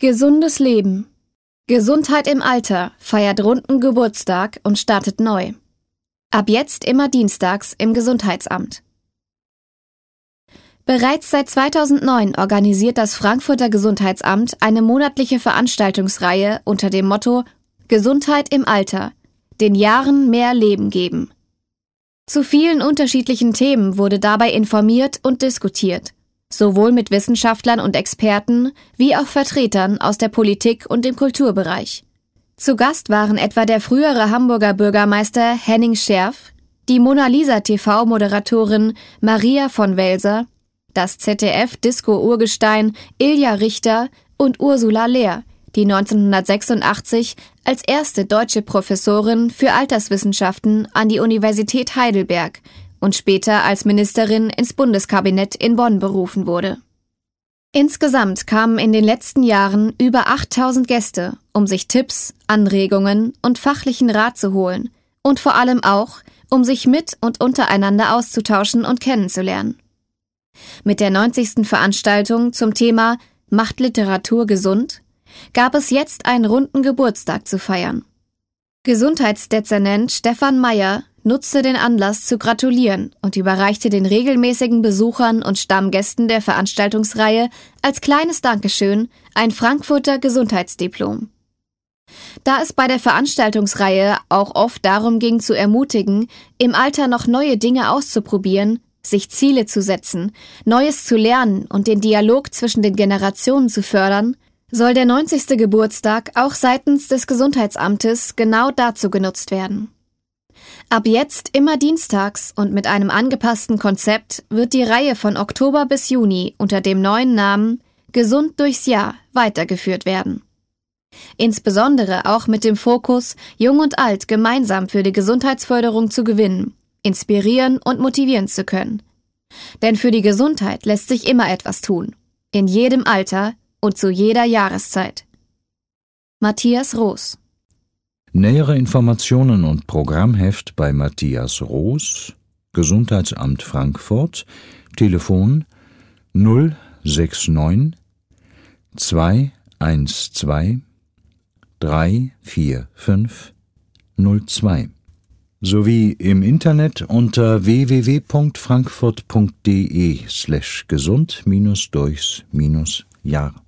Gesundes Leben. Gesundheit im Alter feiert runden Geburtstag und startet neu. Ab jetzt immer dienstags im Gesundheitsamt. Bereits seit 2009 organisiert das Frankfurter Gesundheitsamt eine monatliche Veranstaltungsreihe unter dem Motto Gesundheit im Alter, den Jahren mehr Leben geben. Zu vielen unterschiedlichen Themen wurde dabei informiert und diskutiert, sowohl mit Wissenschaftlern und Experten wie auch Vertretern aus der Politik und dem Kulturbereich. Zu Gast waren etwa der frühere Hamburger Bürgermeister Henning Scherf, die Mona-Lisa-TV-Moderatorin Maria von Welser, das ZDF-Disco-Urgestein Ilja Richter und Ursula Lehr, die 1986 als erste deutsche Professorin für Alterswissenschaften an die Universität Heidelberg und später als Ministerin ins Bundeskabinett in Bonn berufen wurde. Insgesamt kamen in den letzten Jahren über 8000 Gäste, um sich Tipps, Anregungen und fachlichen Rat zu holen und vor allem auch, um sich mit und untereinander auszutauschen und kennenzulernen. Mit der 90. Veranstaltung zum Thema Macht Literatur gesund gab es jetzt einen runden Geburtstag zu feiern. Gesundheitsdezernent Stefan Meyer nutzte den Anlass zu gratulieren und überreichte den regelmäßigen Besuchern und Stammgästen der Veranstaltungsreihe als kleines Dankeschön ein Frankfurter Gesundheitsdiplom. Da es bei der Veranstaltungsreihe auch oft darum ging zu ermutigen, im Alter noch neue Dinge auszuprobieren, sich Ziele zu setzen, Neues zu lernen und den Dialog zwischen den Generationen zu fördern, soll der 90. Geburtstag auch seitens des Gesundheitsamtes genau dazu genutzt werden. Ab jetzt immer dienstags und mit einem angepassten Konzept wird die Reihe von Oktober bis Juni unter dem neuen Namen Gesund durchs Jahr weitergeführt werden. Insbesondere auch mit dem Fokus, Jung und Alt gemeinsam für die Gesundheitsförderung zu gewinnen, inspirieren und motivieren zu können. Denn für die Gesundheit lässt sich immer etwas tun, in jedem Alter und zu jeder Jahreszeit. Matthias Roos. Nähere Informationen und Programmheft bei Matthias Roos, Gesundheitsamt Frankfurt, Telefon 069 212 345 02 sowie im Internet unter www.frankfurt.de/gesund-durchs-jahr.